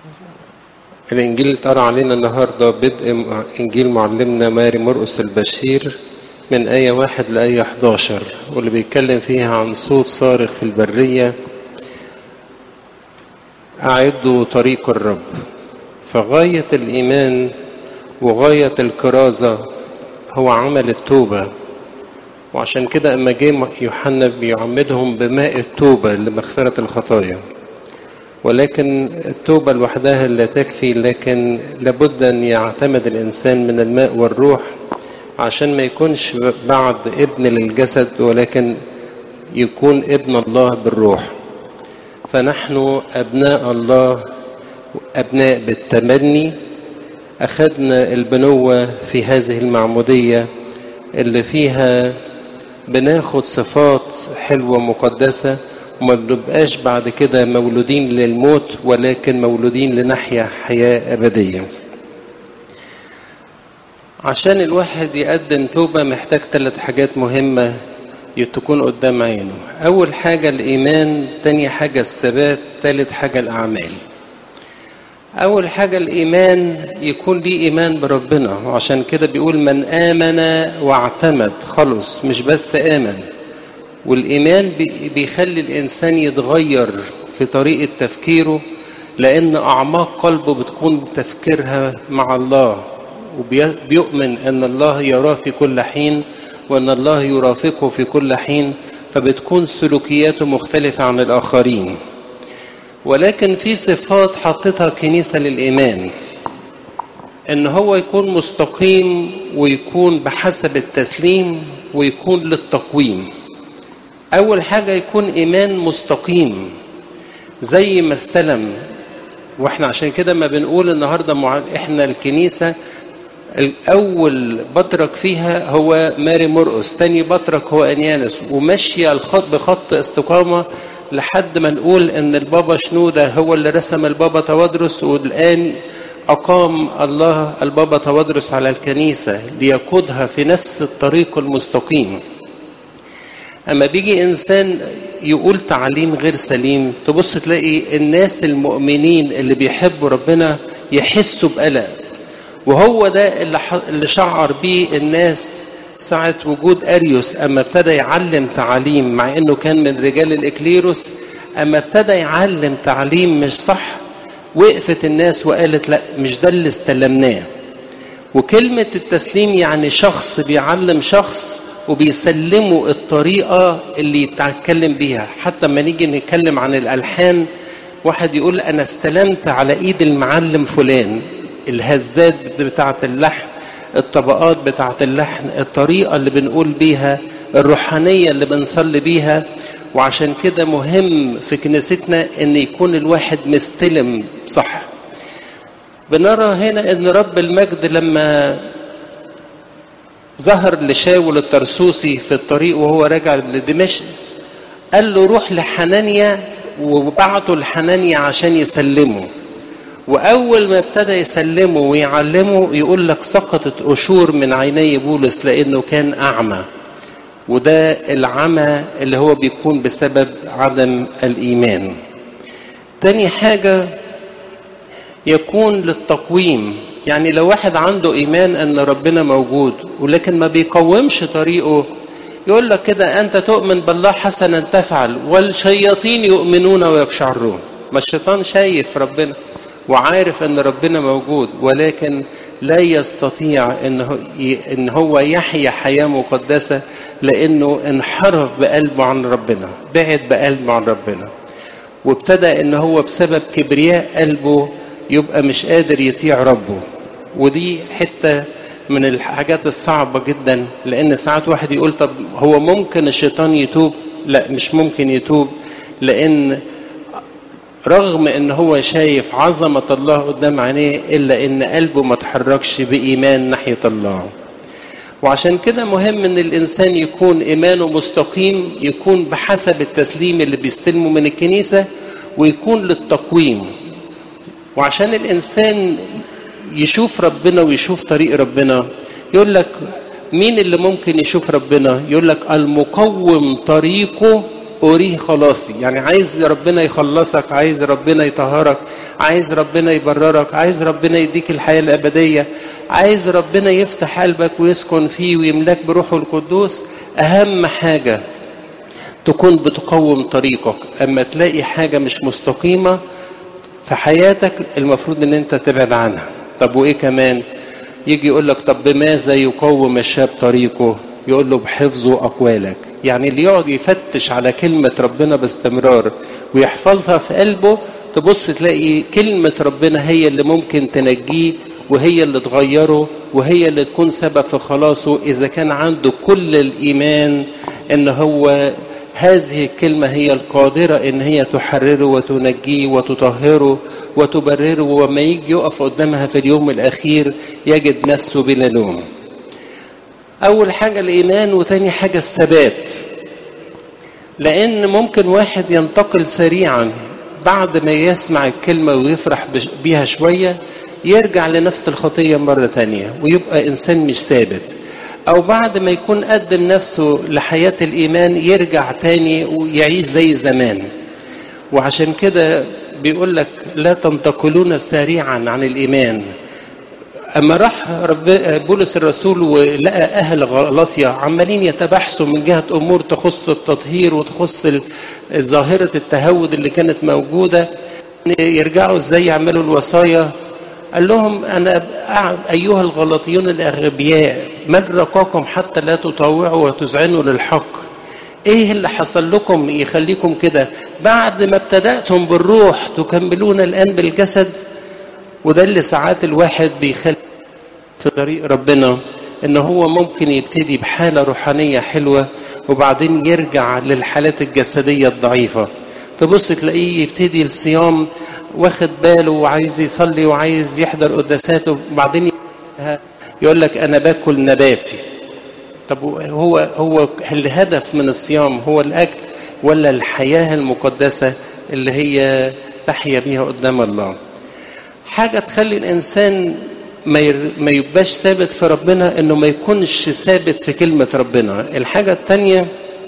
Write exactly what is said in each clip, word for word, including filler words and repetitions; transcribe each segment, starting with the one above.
الإنجيل اللي اتقرأ علينا النهاردة بدء إنجيل معلمنا ماري مرقس البشير من آية واحد لآية حداشر، واللي بيتكلم فيها عن صوت صارخ في البرية: أعدوا طريق الرب. فغاية الإيمان وغاية الكرازة هو عمل التوبة، وعشان كده أما جه يوحنا بيعمدهم بماء التوبة لمغفرة الخطايا. ولكن التوبة لوحدها لا تكفي، لكن لابد أن يعتمد الإنسان من الماء والروح عشان ما يكونش بعد ابن للجسد، ولكن يكون ابن الله بالروح. فنحن أبناء الله، أبناء بالتمني، أخذنا البنوة في هذه المعمودية اللي فيها بناخد صفات حلوة مقدسة، وما بنبقاش بعد كده مولودين للموت، ولكن مولودين لنحيا حياة أبدية. عشان الواحد يقدم توبة محتاج ثلاث حاجات مهمة تكون قدام عينه. أول حاجة الإيمان، تاني حاجة الثبات، ثالث حاجة الأعمال. أول حاجة الإيمان، يكون ليه إيمان بربنا، وعشان كده بيقول من آمن واعتمد خلص، مش بس آمن. والإيمان بيخلي الإنسان يتغير في طريقة تفكيره، لأن أعماق قلبه بتكون تفكيرها مع الله، وبيؤمن أن الله يراه في كل حين، وأن الله يرافقه في كل حين، فبتكون سلوكياته مختلفة عن الآخرين. ولكن في صفات حطتها كنيسة للإيمان، أن هو يكون مستقيم، ويكون بحسب التسليم، ويكون للتقويم. أول حاجة يكون إيمان مستقيم زي ما استلم. وإحنا عشان كده ما بنقول النهاردة مع... إحنا الكنيسة الأول بطرك فيها هو ماري مرقس، تاني بطرك هو أنيانس، ومشي الخط بخط استقامة لحد ما نقول إن البابا شنودة هو اللي رسم البابا توادرس، والآن أقام الله البابا توادرس على الكنيسة ليقودها في نفس الطريق المستقيم. أما بيجي إنسان يقول تعليم غير سليم، تبص تلاقي الناس المؤمنين اللي بيحبوا ربنا يحسوا بقلق. وهو ده اللي, اللي شعر بيه الناس ساعة وجود أريوس، أما ابتدى يعلم تعليم مع أنه كان من رجال الإكليروس، أما ابتدى يعلم تعليم مش صح، وقفت الناس وقالت لا، مش ده اللي استلمناه. وكلمة التسليم يعني شخص بيعلم شخص وبيسلموا الطريقة اللي يتكلم بيها. حتى ما نيجي نتكلم عن الألحان، واحد يقول أنا استلمت على إيد المعلم فلان، الهزات بتاعة اللحن، الطبقات بتاعة اللحن، الطريقة اللي بنقول بيها، الروحانية اللي بنصلي بيها. وعشان كده مهم في كنيستنا أن يكون الواحد مستلم صح. بنرى هنا أن رب المجد لما ظهر لشاول الترسوسي في الطريق وهو راجع لدمشق، قال له روح لحنانيا، وبعته لحنانيا عشان يسلمه. وأول ما ابتدى يسلمه ويعلمه يقول لك سقطت قشور من عيني بولس لأنه كان أعمى. وده العمى اللي هو بيكون بسبب عدم الإيمان. تاني حاجة يكون للتقويم، يعني لو واحد عنده إيمان أن ربنا موجود ولكن ما بيقومش طريقه، يقول لك كده أنت تؤمن بالله حسنا تفعل والشياطين يؤمنون ويقشعرون. ما الشيطان شايف ربنا وعارف أن ربنا موجود، ولكن لا يستطيع أن هو يحيا حياة مقدسة، لأنه انحرف بقلبه عن ربنا، بعد بقلبه عن ربنا، وابتدى أنه هو بسبب كبرياء قلبه يبقى مش قادر يطيع ربه. ودي حتة من الحاجات الصعبة جدا، لأن ساعات واحد يقول طب هو ممكن الشيطان يتوب؟ لا، مش ممكن يتوب، لأن رغم ان هو شايف عظمة الله قدام عينيه، الا ان قلبه ما تحركش بإيمان ناحية الله. وعشان كده مهم ان الانسان يكون ايمانه مستقيم، يكون بحسب التسليم اللي بيستلمه من الكنيسة، ويكون للتقويم. وعشان الانسان يشوف ربنا ويشوف طريق ربنا، يقول لك مين اللي ممكن يشوف ربنا؟ يقول لك المقوم طريقه أريه خلاصي. يعني عايز ربنا يخلصك، عايز ربنا يطهرك، عايز ربنا يبررك، عايز ربنا يديك الحياة الأبدية، عايز ربنا يفتح قلبك ويسكن فيه ويملاك بروحه القدوس. أهم حاجة تكون بتقوم طريقك. أما تلاقي حاجة مش مستقيمة في حياتك المفروض ان انت تبعد عنها. طب وايه كمان؟ يجي يقول لك طب بماذا يقوم الشاب طريقه؟ يقول له بحفظه أقوالك. يعني اللي يقعد يفتش على كلمة ربنا باستمرار ويحفظها في قلبه، تبص تلاقي كلمة ربنا هي اللي ممكن تنجيه، وهي اللي تغيره، وهي اللي تكون سبب في خلاصه، إذا كان عنده كل الإيمان إن هو هذه الكلمة هي القادرة إن هي تحرره وتنجيه وتطهره وتبرره، وما يجي يقف قدامها في اليوم الأخير يجد نفسه بلا لوم. أول حاجة الإيمان، وثاني حاجة الثبات. لأن ممكن واحد ينتقل سريعا بعد ما يسمع الكلمة ويفرح بيها شوية يرجع لنفس الخطية مرة تانية ويبقى إنسان مش ثابت. أو بعد ما يكون قدم نفسه لحياة الإيمان يرجع تاني ويعيش زي زمان. وعشان كده بيقول لك لا تنتقلون سريعا عن الإيمان. أما راح بولس الرسول ولقى أهل غلاطيا عمالين يتبحثوا من جهة أمور تخص التطهير وتخص ظاهرة التهود اللي كانت موجودة، يرجعوا إزاي يعملوا الوصايا. قال لهم أنا أيها الغلاطيون الأغبياء من رقاكم حتى لا تطوعوا وتذعنوا للحق؟ إيه اللي حصل لكم يخليكم كده بعد ما ابتدأتم بالروح تكملون الآن بالجسد؟ وده اللي ساعات الواحد بيخلي في طريق ربنا، إنه هو ممكن يبتدي بحالة روحانية حلوة وبعدين يرجع للحالات الجسدية الضعيفة. تبص تلاقيه يبتدي الصيام واخد باله وعايز يصلي وعايز يحضر قداساته، وبعدين يقول لك أنا باكل نباتي. طب هو هو الهدف من الصيام هو الأكل ولا الحياة المقدسة اللي هي تحيا بيها قدام الله؟ حاجة تخلي الإنسان ما يبقاش ثابت في ربنا إنه ما يكونش ثابت في كلمة ربنا. الحاجة التانية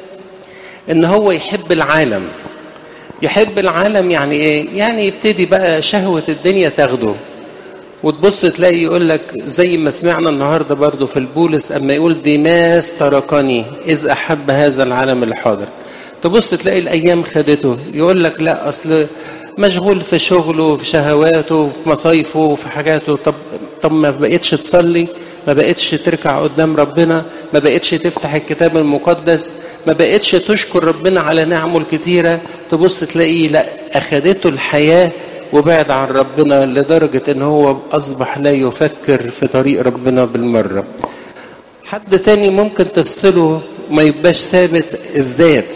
إن هو يحب العالم. يحب العالم يعني إيه؟ يعني يبتدي بقى شهوة الدنيا تاخده، وتبص تلاقي يقول لك زي ما سمعنا النهاردة برضو في البولس أما يقول ديماس تركني إذ أحب هذا العالم الحاضر. تبص تلاقي الأيام خدته، يقول لك لا أصل مشغول في شغله في شهواته في مصايفه في حاجاته. طب, طب ما بقيتش تصلي، ما بقيتش تركع قدام ربنا، ما بقيتش تفتح الكتاب المقدس، ما بقيتش تشكر ربنا على نعمه الكتيرة. تبص تلاقيه لا أخدته الحياة وبعد عن ربنا لدرجة ان هو أصبح لا يفكر في طريق ربنا بالمرة. حد تاني ممكن تفصله ما يبقاش ثابت الذات.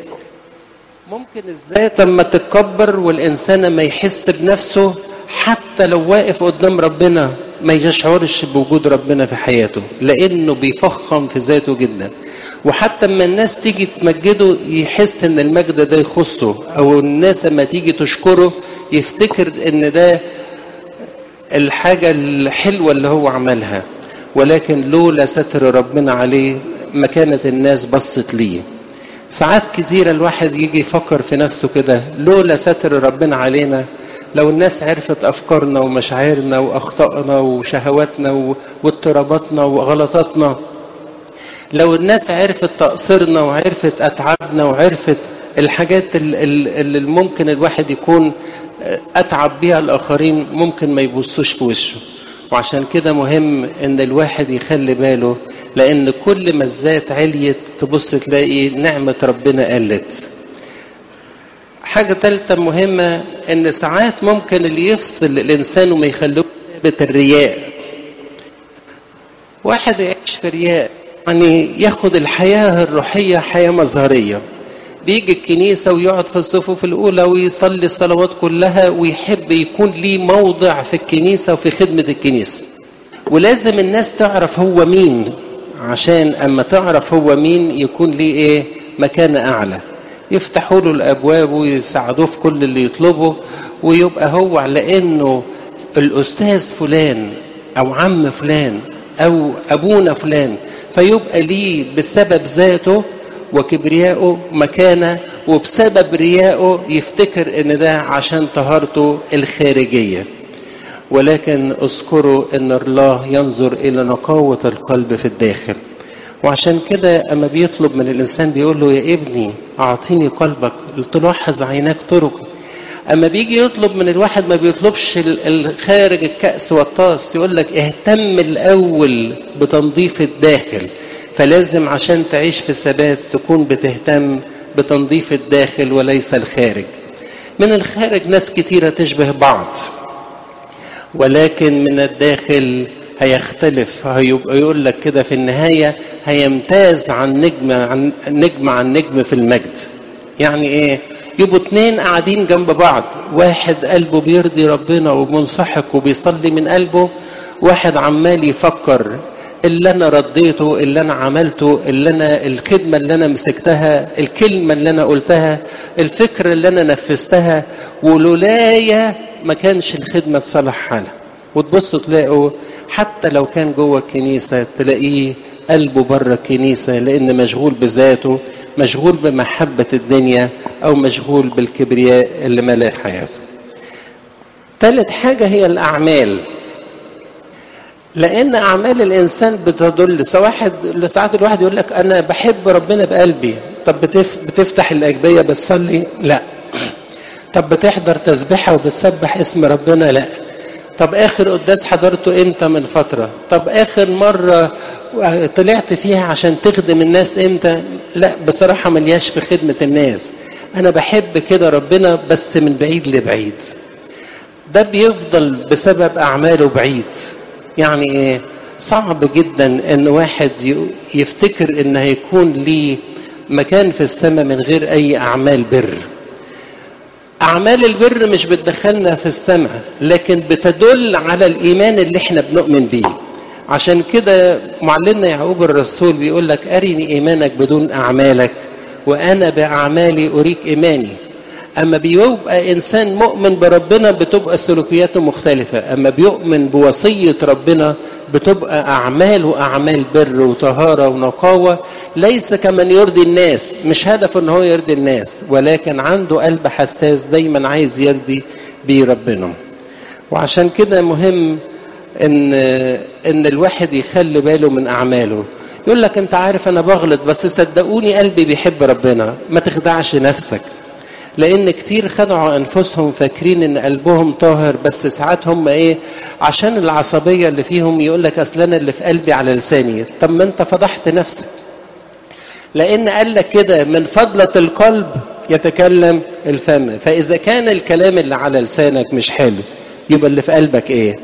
ممكن الذات لما تتكبر والإنسان ما يحس بنفسه حتى لو واقف قدام ربنا ما يشعرش بوجود ربنا في حياته، لأنه بيفخم في ذاته جدا. وحتى لما الناس تيجي تمجده يحس ان المجد ده يخصه، او الناس لما تيجي تشكره يفتكر ان ده الحاجة الحلوة اللي هو عملها، ولكن لولا ستر ربنا عليه ما كانت الناس بصت ليه. ساعات كتيرة الواحد يجي يفكر في نفسه كده، لولا ستر ربنا علينا، لو الناس عرفت أفكارنا ومشاعرنا وأخطائنا وشهواتنا واضطراباتنا وغلطاتنا، لو الناس عرفت تقصيرنا وعرفت أتعابنا وعرفت الحاجات اللي ممكن الواحد يكون أتعب بيها الآخرين، ممكن ما يبصوش في وشه. وعشان كده مهم ان الواحد يخلي باله، لان كل ما الذات عليت تبص تلاقي نعمة ربنا قلت. حاجة ثالثة مهمة، ان ساعات ممكن اللي يفصل الانسان وما يخلوه ثابت الرياء. واحد يعيش في رياء، يعني ياخد الحياة الروحية حياة مظهرية، بيجي الكنيسة ويقعد في الصفوف الأولى ويصلي الصلوات كلها ويحب يكون ليه موضع في الكنيسة وفي خدمة الكنيسة، ولازم الناس تعرف هو مين، عشان أما تعرف هو مين يكون ليه إيه مكانة أعلى، يفتحوا له الأبواب ويساعدوه في كل اللي يطلبه، ويبقى هو على إنه الأستاذ فلان أو عم فلان أو أبونا فلان، فيبقى ليه بسبب ذاته وكبريائه مكانة، وبسبب ريائه يفتكر ان ده عشان طهارته الخارجية. ولكن اذكروا ان الله ينظر الى نقاوة القلب في الداخل. وعشان كده اما بيطلب من الانسان بيقول له يا ابني اعطيني قلبك لتلاحظ عيناك طرقي. اما بيجي يطلب من الواحد ما بيطلبش الخارج الكأس والطاس، يقول لك اهتم الاول بتنظيف الداخل. فلازم عشان تعيش في ثبات تكون بتهتم بتنظيف الداخل وليس الخارج. من الخارج ناس كتيرة تشبه بعض، ولكن من الداخل هيختلف. هيبقى يقول لك كده في النهاية هيمتاز عن نجم عن نجم عن نجم في المجد. يعني ايه؟ يبقوا اتنين قاعدين جنب بعض، واحد قلبه بيرضي ربنا ومنسحق وبيصلي من قلبه، واحد عمال يفكر اللي انا رديته، اللي انا عملته، اللي انا الخدمة اللي انا مسكتها، الكلمة اللي انا قلتها، الفكرة اللي انا نفذتها، ولولايا ما كانش الخدمة تصلح حالها. وتبصوا تلاقوا حتى لو كان جوه الكنيسة تلاقيه قلبه بره الكنيسة، لأن مشغول بذاته، مشغول بمحبة الدنيا، أو مشغول بالكبرياء اللي ملأ حياته. ثالث حاجة هي الأعمال. لأن أعمال الإنسان بتدل سواحد لساعات الواحد يقول لك أنا بحب ربنا بقلبي. طب بتفتح الأجبية بتصلي؟ لا. طب بتحضر تسبيحة وبتسبح اسم ربنا؟ لا. طب آخر قداس حضرته إمتى من فترة؟ طب آخر مرة طلعت فيها عشان تخدم الناس إمتى؟ لا بصراحة ملياش في خدمة الناس، أنا بحب كده ربنا بس من بعيد لبعيد. ده بيفضل بسبب أعماله بعيد. يعني إيه؟ صعب جدا إن واحد يفتكر إن هيكون ليه مكان في السماء من غير أي أعمال بر. أعمال البر مش بتدخلنا في السماء، لكن بتدل على الإيمان اللي احنا بنؤمن بيه. عشان كده معلمنا يعقوب الرسول بيقول لك أرني إيمانك بدون أعمالك وأنا بأعمالي أريك إيماني. أما بيبقى إنسان مؤمن بربنا بتبقى سلوكياته مختلفة، أما بيؤمن بوصية ربنا بتبقى أعماله أعمال بر وطهارة ونقاوة. ليس كمن يرضي الناس، مش هدف إن هو يرضي الناس، ولكن عنده قلب حساس دايما عايز يرضي بيه ربنا. وعشان كده مهم إن إن الواحد يخلي باله من أعماله. يقول لك أنت عارف أنا بغلط، بس صدقوني قلبي بيحب ربنا. ما تخدعش نفسك، لأن كتير خدعوا أنفسهم فاكرين إن قلبهم طاهر، بس ساعات هم إيه عشان العصبية اللي فيهم يقول لك أصل أنا اللي في قلبي على لساني. طب ما أنت فضحت نفسك، لأن قال لك كده من فضلة القلب يتكلم الفم. فإذا كان الكلام اللي على لسانك مش حلو يبقى اللي في قلبك إيه؟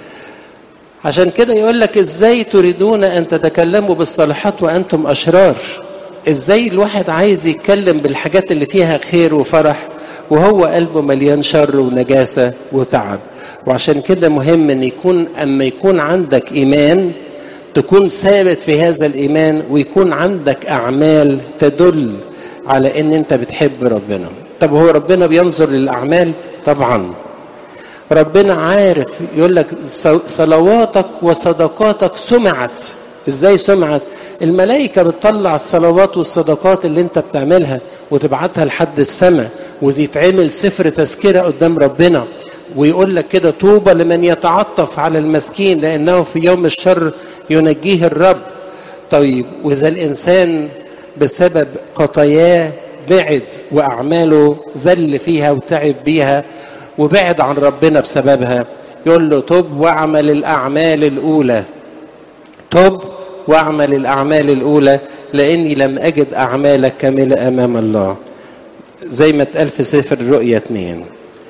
عشان كده يقول لك إزاي تريدون أن تتكلموا بالصالحات وأنتم أشرار؟ إزاي الواحد عايز يتكلم بالحاجات اللي فيها خير وفرح وهو قلبه مليان شر ونجاسة وتعب؟ وعشان كده مهم أن يكون أما يكون عندك إيمان تكون ثابت في هذا الإيمان، ويكون عندك أعمال تدل على أن أنت بتحب ربنا. طب هو ربنا بينظر للأعمال؟ طبعا ربنا عارف. يقول لك صلواتك وصدقاتك سمعت. ازاي سمعت؟ الملائكة بتطلع الصلوات والصدقات اللي انت بتعملها وتبعتها لحد السماء، وتتعمل سفر تذكرة قدام ربنا. ويقول لك كده طوبى لمن يتعطف على المسكين لأنه في يوم الشر ينجيه الرب. طيب وإذا الإنسان بسبب خطاياه بعد وأعماله زل فيها وتعب بيها وبعد عن ربنا بسببها، يقول له طب واعمل الأعمال الأولى. طب واعمل الأعمال الأولى لأني لم أجد أعمالك كاملة أمام الله، زي ما اتقال في سفر الرؤيا اتنين.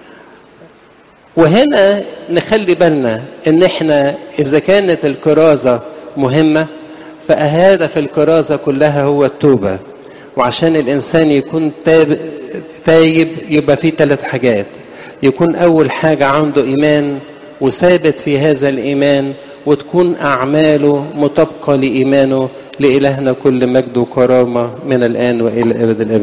وهنا نخلي بالنا ان احنا اذا كانت الكرازة مهمة فهدف الكرازة كلها هو التوبة. وعشان الانسان يكون تاب تايب يبقى فيه ثلاث حاجات. يكون اول حاجة عنده ايمان وثابت في هذا الايمان، وتكون اعماله مطابقة لايمانه. لإلهنا كل مجد وكرامة من الان والى ابد الابد.